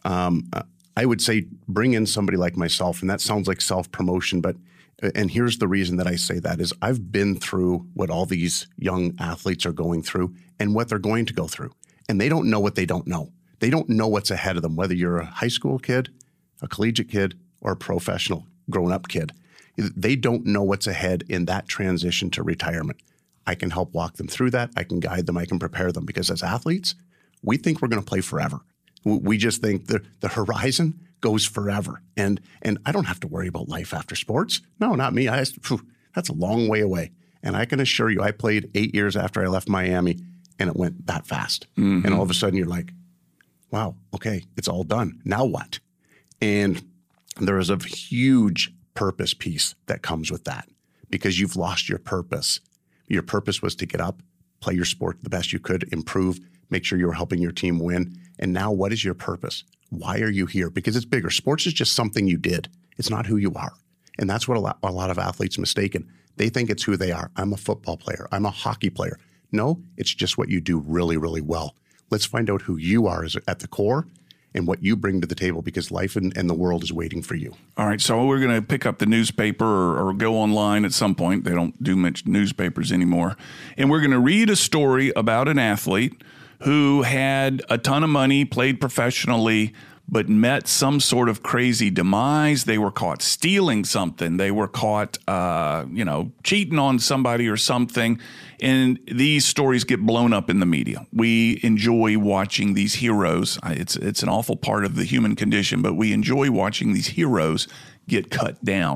G: I would say bring in somebody like myself, and that sounds like self-promotion, and here's the reason that I say that is I've been through what all these young athletes are going through and what they're going to go through, and they don't know what they don't know. They don't know what's ahead of them, whether you're a high school kid, a collegiate kid, or a professional grown-up kid. They don't know what's ahead in that transition to retirement. I can help walk them through that. I can guide them. I can prepare them because as athletes, we think we're going to play forever. We just think the horizon goes forever. And I don't have to worry about life after sports. No, not me. That's a long way away. And I can assure you, I played 8 years after I left Miami, and it went that fast. Mm-hmm. And all of a sudden you're like, wow, okay, it's all done. Now what? And there is a huge purpose piece that comes with that because you've lost your purpose. Your purpose was to get up, play your sport the best you could, improve, make sure you're helping your team win. And now what is your purpose? Why are you here? Because it's bigger. Sports is just something you did. It's not who you are. And that's what a lot of athletes mistaken. They think it's who they are. I'm a football player. I'm a hockey player. No, it's just what you do really, really well. Let's find out who you are at the core and what you bring to the table because life and the world is waiting for you.
A: All right, so we're going to pick up the newspaper or go online at some point. They don't do much newspapers anymore. And we're going to read a story about an athlete who had a ton of money, played professionally, but met some sort of crazy demise. They were caught stealing something. They were caught, cheating on somebody or something. And these stories get blown up in the media. We enjoy watching these heroes. It's an awful part of the human condition, but we enjoy watching these heroes get cut down.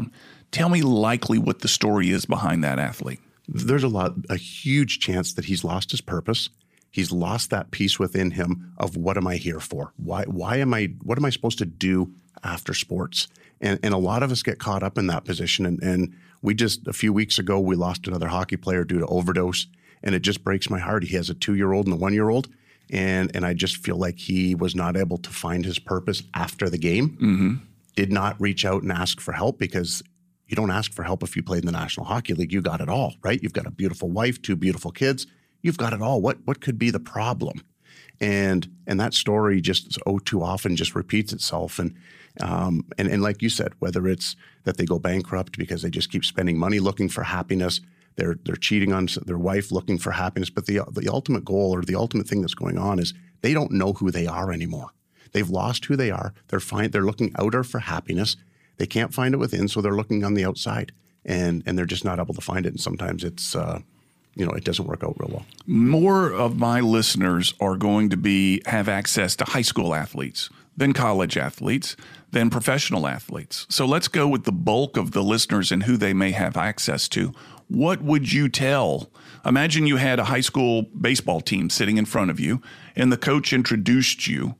A: Tell me likely what the story is behind that athlete.
G: There's a huge chance that he's lost his purpose. He's lost that piece within him of what am I here for? What am I supposed to do after sports? And a lot of us get caught up in that position. And we just, a few weeks ago, we lost another hockey player due to overdose. And it just breaks my heart. He has a 2-year-old and a 1-year-old. And I just feel like he was not able to find his purpose after the game. Mm-hmm. Did not reach out and ask for help, because you don't ask for help if you played in the National Hockey League. You got it all, right? You've got a beautiful wife, 2 beautiful kids. You've got it all. What could be the problem? And that story just too often just repeats itself. And like you said, whether it's that they go bankrupt because they just keep spending money looking for happiness, they're cheating on their wife looking for happiness. But the ultimate goal, or the ultimate thing that's going on, is they don't know who they are anymore. They've lost who they are. They're looking outer for happiness. They can't find it within, so they're looking on the outside, and they're just not able to find it. And sometimes it's it doesn't work out real well.
A: More of my listeners are going to have access to high school athletes than college athletes, than professional athletes. So let's go with the bulk of the listeners and who they may have access to. What would you tell? Imagine you had a high school baseball team sitting in front of you, and the coach introduced you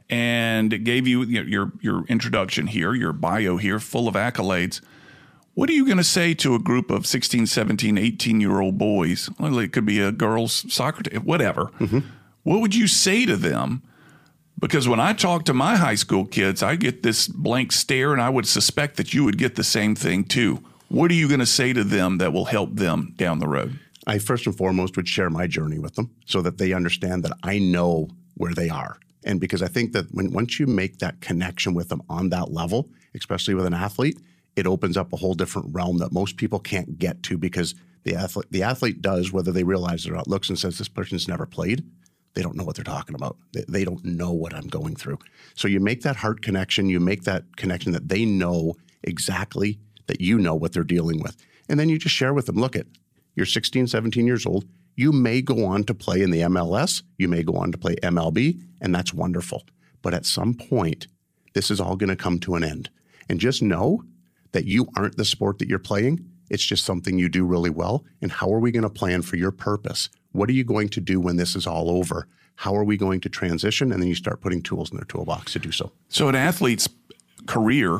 A: and gave you your introduction here, your bio here, full of accolades. What are you going to say to a group of 16, 17, 18-year-old boys? Well, it could be a girls' soccer team, whatever. Mm-hmm. What would you say to them? Because when I talk to my high school kids, I get this blank stare, and I would suspect that you would get the same thing too. What are you going to say to them that will help them down the road?
G: I first and foremost would share my journey with them so that they understand that I know where they are. And because I think that once you make that connection with them on that level, especially with an athlete, it opens up a whole different realm that most people can't get to, because the athlete does, whether they realize it or not, looks and says, this person's never played. They don't know what they're talking about. They don't know what I'm going through. So you make that heart connection. You make that connection that they know exactly that you know what they're dealing with. And then you just share with them, look, you're 16, 17 years old. You may go on to play in the MLS. You may go on to play MLB, and that's wonderful. But at some point, this is all going to come to an end. And just know that you aren't the sport that you're playing. It's just something you do really well. And how are we going to plan for your purpose? What are you going to do when this is all over? How are we going to transition? And then you start putting tools in their toolbox to do so.
A: So an athlete's career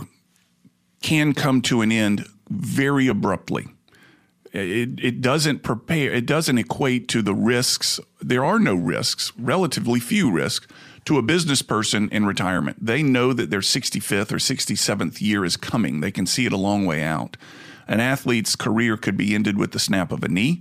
A: can come to an end very abruptly. It doesn't prepare. It doesn't equate to the risks. There are no risks, relatively few risks, to a business person in retirement. They know that their 65th or 67th year is coming. They can see it a long way out. An athlete's career could be ended with the snap of a knee,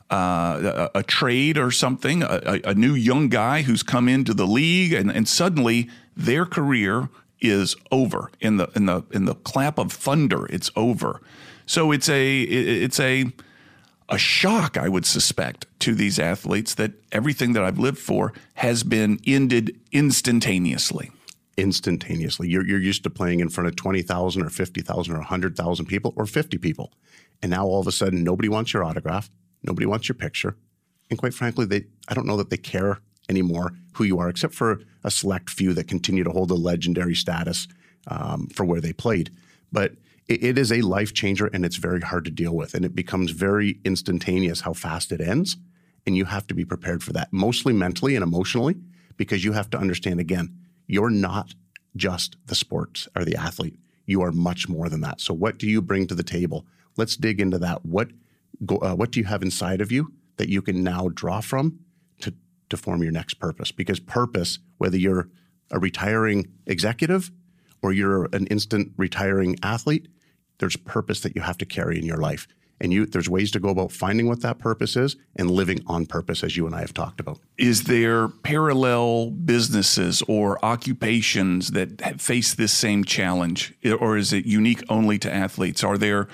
A: a trade or something, a new young guy who's come into the league, and suddenly their career is over. In the clap of thunder, it's over. So it's a shock, I would suspect, to these athletes that everything that I've lived for has been ended instantaneously.
G: Instantaneously. You're used to playing in front of 20,000 or 50,000 or 100,000 people or 50 people. And now all of a sudden, nobody wants your autograph. Nobody wants your picture. And quite frankly, I don't know that they care anymore who you are, except for a select few that continue to hold a legendary status for where they played. But it is a life changer, and it's very hard to deal with. And it becomes very instantaneous how fast it ends. And you have to be prepared for that, mostly mentally and emotionally, because you have to understand, again, you're not just the sports or the athlete. You are much more than that. So what do you bring to the table? Let's dig into that. What do you have inside of you that you can now draw from to form your next purpose? Because purpose, whether you're a retiring executive or you're an instant retiring athlete, there's purpose that you have to carry in your life. And there's ways to go about finding what that purpose is and living on purpose, as you and I have talked about.
A: Is there parallel businesses or occupations that face this same challenge, or is it unique only to athletes? Are there,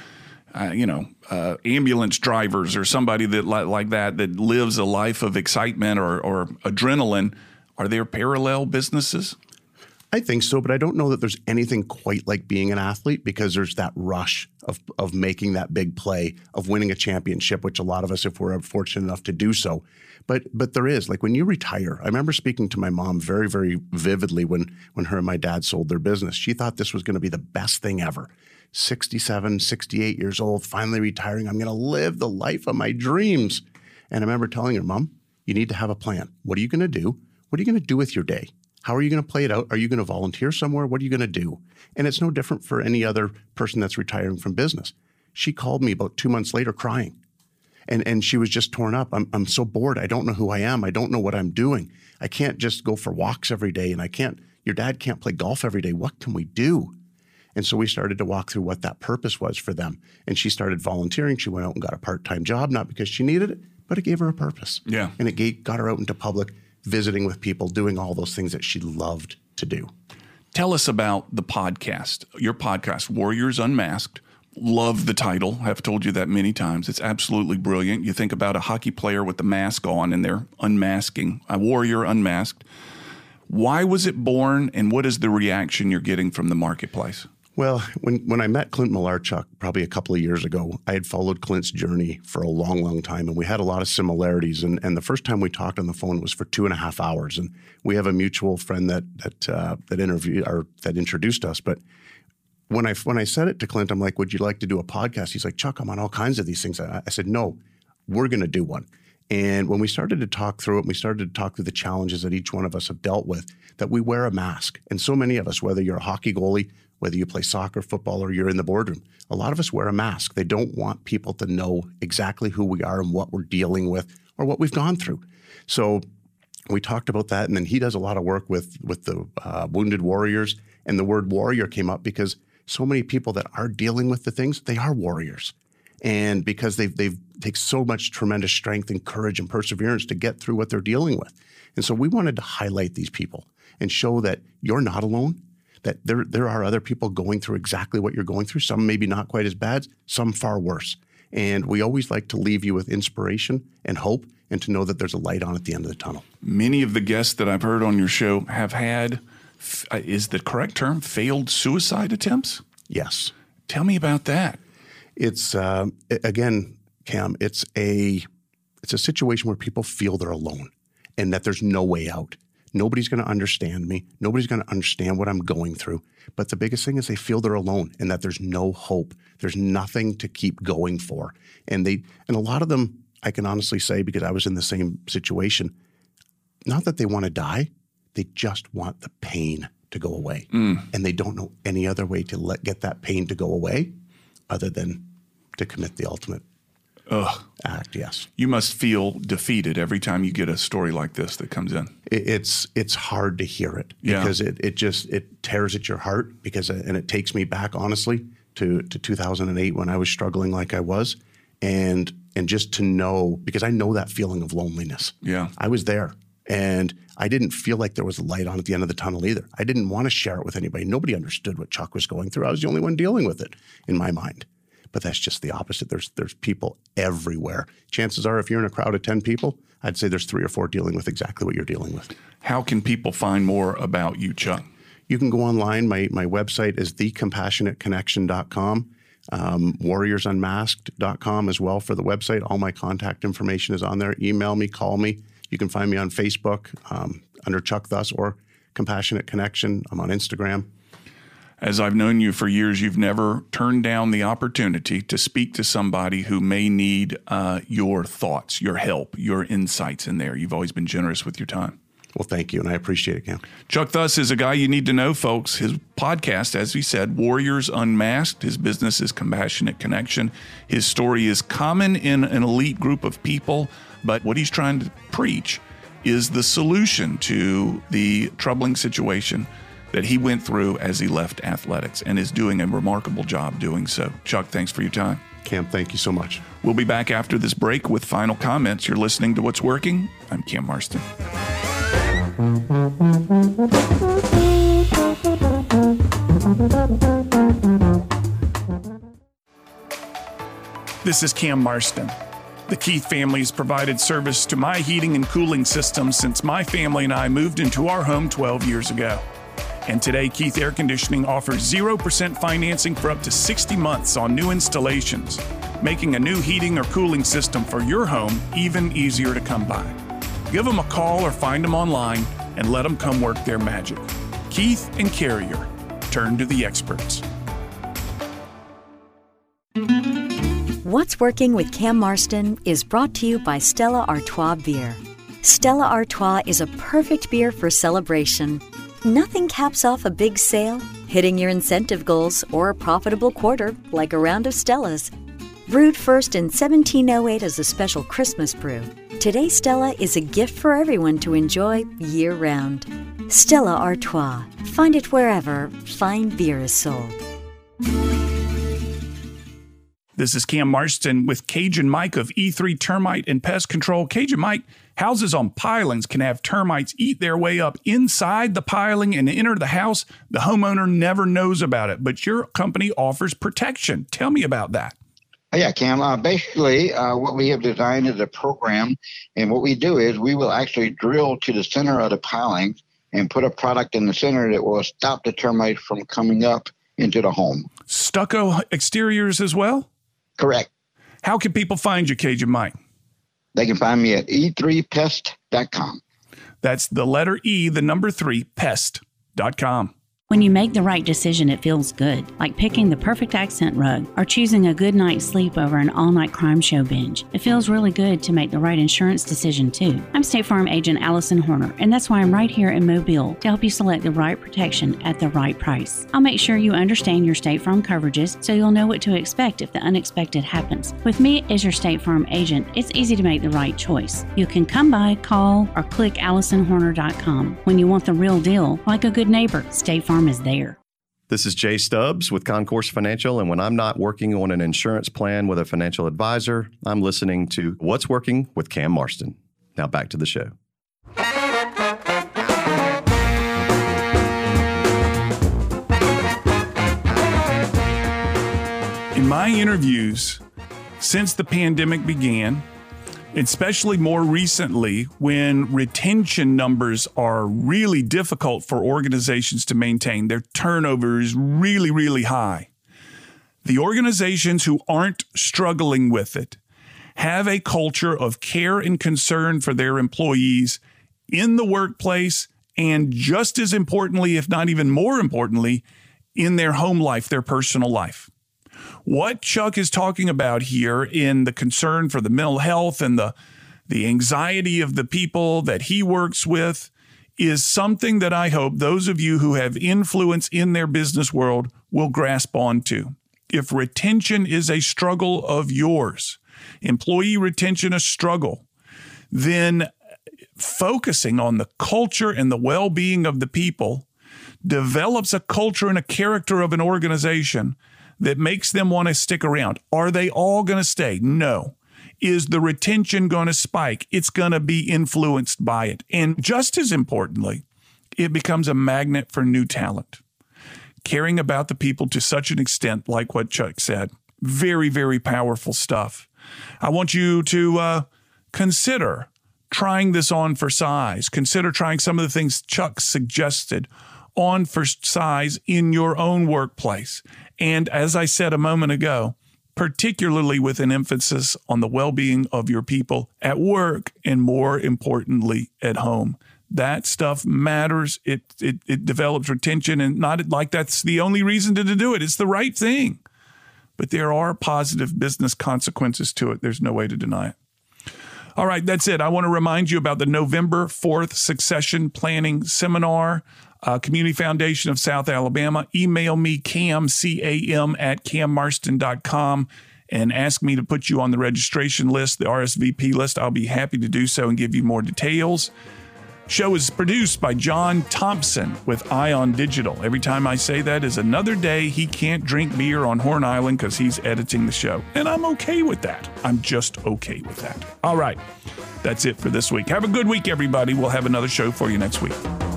A: ambulance drivers or somebody that like that lives a life of excitement or adrenaline? Are there parallel businesses?
G: I think so, but I don't know that there's anything quite like being an athlete, because there's that rush of making that big play, of winning a championship, which a lot of us, if we're fortunate enough to do so. But there is, like when you retire, I remember speaking to my mom very, very vividly when her and my dad sold their business. She thought this was going to be the best thing ever. 67, 68 years old, finally retiring. I'm going to live the life of my dreams. And I remember telling her, Mom, you need to have a plan. What are you going to do? What are you going to do with your day? How are you going to play it out? Are you going to volunteer somewhere? What are you going to do? And it's no different for any other person that's retiring from business. She called me about 2 months later crying. And she was just torn up. I'm so bored. I don't know who I am. I don't know what I'm doing. I can't just go for walks every day. And your dad can't play golf every day. What can we do? And so we started to walk through what that purpose was for them. And she started volunteering. She went out and got a part-time job, not because she needed it, but it gave her a purpose.
A: Yeah.
G: And it got her out into public, visiting with people, doing all those things that she loved to do.
A: Tell us about the podcast, your podcast, Warriors Unmasked. Love the title. I've told you that many times. It's absolutely brilliant. You think about a hockey player with the mask on and they're unmasking, a warrior unmasked. Why was it born, and what is the reaction you're getting from the marketplace?
G: Well, when I met Clint Malarchuk probably a couple of years ago, I had followed Clint's journey for a long, long time, and we had a lot of similarities. And the first time we talked on the phone was for 2.5 hours. And we have a mutual friend that introduced us. But when I said it to Clint, I'm like, would you like to do a podcast? He's like, Chuck, I'm on all kinds of these things. I said, no, we're going to do one. And when we started to talk through it, we started to talk through the challenges that each one of us have dealt with, that we wear a mask. And so many of us, whether you're a hockey goalie, whether you play soccer, football, or you're in the boardroom, a lot of us wear a mask. They don't want people to know exactly who we are and what we're dealing with or what we've gone through. So we talked about that. And then he does a lot of work with the wounded warriors. And the word warrior came up because so many people that are dealing with the things, they are warriors. And because they've take so much tremendous strength and courage and perseverance to get through what they're dealing with. And so we wanted to highlight these people and show that you're not alone, that there are other people going through exactly what you're going through, some maybe not quite as bad, some far worse. And we always like to leave you with inspiration and hope and to know that there's a light on at the end of the tunnel.
A: Many of the guests that I've heard on your show have had, is the correct term, failed suicide attempts?
G: Yes.
A: Tell me about that.
G: It's, again, Cam, it's a situation where people feel they're alone and that there's no way out. Nobody's going to understand me. Nobody's going to understand what I'm going through. But the biggest thing is they feel they're alone and that there's no hope. There's nothing to keep going for. And a lot of them, I can honestly say, because I was in the same situation, not that they want to die, they just want the pain to go away. And they don't know any other way to get that pain to go away other than to commit the ultimate act, yes.
A: You must feel defeated every time you get a story like this that comes in.
G: It's hard to hear it because it tears at your heart and it takes me back, honestly, to 2008 when I was struggling like I was. And just to know, because I know that feeling of loneliness.
A: Yeah.
G: I was there. And I didn't feel like there was a light on at the end of the tunnel either. I didn't want to share it with anybody. Nobody understood what Chuck was going through. I was the only one dealing with it in my mind. But that's just the opposite. There's people everywhere. Chances are if you're in a crowd of 10 people, I'd say there's 3 or 4 dealing with exactly what you're dealing with.
A: How can people find more about you, Chuck?
G: You can go online. My website is thecompassionateconnection.com. warriorsunmasked.com as well for the website. All my contact information is on there. Email me, call me. You can find me on Facebook under Chuck Thus or Compassionate Connection. I'm on Instagram.
A: As I've known you for years, you've never turned down the opportunity to speak to somebody who may need your thoughts, your help, your insights in there. You've always been generous with your time.
G: Well, thank you, and I appreciate it, Cam.
A: Chuck Thus is a guy you need to know, folks. His podcast, as he said, Warriors Unmasked. His business is Compassionate Connection. His story is common in an elite group of people, but what he's trying to preach is the solution to the troubling situation that he went through as he left athletics and is doing a remarkable job doing so. Chuck, thanks for your time.
G: Cam, thank you so much.
A: We'll be back after this break with final comments. You're listening to What's Working. I'm Cam Marston. This is Cam Marston. The Keith family has provided service to my heating and cooling system since my family and I moved into our home 12 years ago. And today, Keith Air Conditioning offers 0% financing for up to 60 months on new installations, making a new heating or cooling system for your home even easier to come by. Give them a call or find them online and let them come work their magic. Keith and Carrier. Turn to the experts.
C: What's Working with Cam Marston is brought to you by Stella Artois Beer. Stella Artois is a perfect beer for celebration. Nothing caps off a big sale, hitting your incentive goals, or a profitable quarter like a round of Stellas. Brewed first in 1708 as a special Christmas brew, today Stella is a gift for everyone to enjoy year-round. Stella Artois. Find it wherever fine beer is sold.
A: This is Cam Marston with Cajun Mike of E3 Termite and Pest Control. Cajun Mike, houses on pilings can have termites eat their way up inside the piling and enter the house. The homeowner never knows about it, but your company offers protection. Tell me about that.
I: Yeah, Cam. Basically, what we have designed is a program, and what we do is we will actually drill to the center of the piling and put a product in the center that will stop the termites from coming up into the home.
A: Stucco exteriors as well?
I: Correct.
A: How can people find you, Cajun Mike?
I: They can find me at e3pest.com.
A: That's the letter E, the number 3, pest.com.
M: When you make the right decision, it feels good, like picking the perfect accent rug or choosing a good night's sleep over an all-night crime show binge. It feels really good to make the right insurance decision, too. I'm State Farm agent Allison Horner, and that's why I'm right here in Mobile to help you select the right protection at the right price. I'll make sure you understand your State Farm coverages so you'll know what to expect if the unexpected happens. With me as your State Farm agent, it's easy to make the right choice. You can come by, call, or click AllisonHorner.com. When you want the real deal, like a good neighbor, State Farm is there.
K: This is Jay Stubbs with Concourse Financial, and when I'm not working on an insurance plan with a financial advisor, I'm listening to What's Working with Cam Marston. Now back to the show.
A: In my interviews since the pandemic began, especially more recently when retention numbers are really difficult for organizations to maintain, their turnover is really, really high. The organizations who aren't struggling with it have a culture of care and concern for their employees in the workplace, and just as importantly, if not even more importantly, in their home life, their personal life. What Chuck is talking about here in the concern for the mental health and the anxiety of the people that he works with is something that I hope those of you who have influence in their business world will grasp onto. If retention is a struggle of yours, employee retention a struggle, then focusing on the culture and the well-being of the people develops a culture and a character of an organization that makes them want to stick around. Are they all going to stay? No. Is the retention going to spike? It's going to be influenced by it. And just as importantly, it becomes a magnet for new talent. Caring about the people to such an extent, like what Chuck said, very, very powerful stuff. I want you to consider trying this on for size. Consider trying some of the things Chuck suggested on for size in your own workplace. And as I said a moment ago, particularly with an emphasis on the well-being of your people at work and more importantly at home. That stuff matters. It develops retention, and not like that's the only reason to do it. It's the right thing. But there are positive business consequences to it. There's no way to deny it. All right, that's it. I want to remind you about the November 4th Succession Planning Seminar. Community Foundation of South Alabama. Email me, Cam, C-A-M, at cammarston.com, and ask me to put you on the registration list, the RSVP list. I'll be happy to do so and give you more details. Show is produced by John Thompson with Ion Digital. Every time I say that is another day he can't drink beer on Horn Island because he's editing the show. And I'm okay with that. I'm just okay with that. All right. That's it for this week. Have a good week, everybody. We'll have another show for you next week.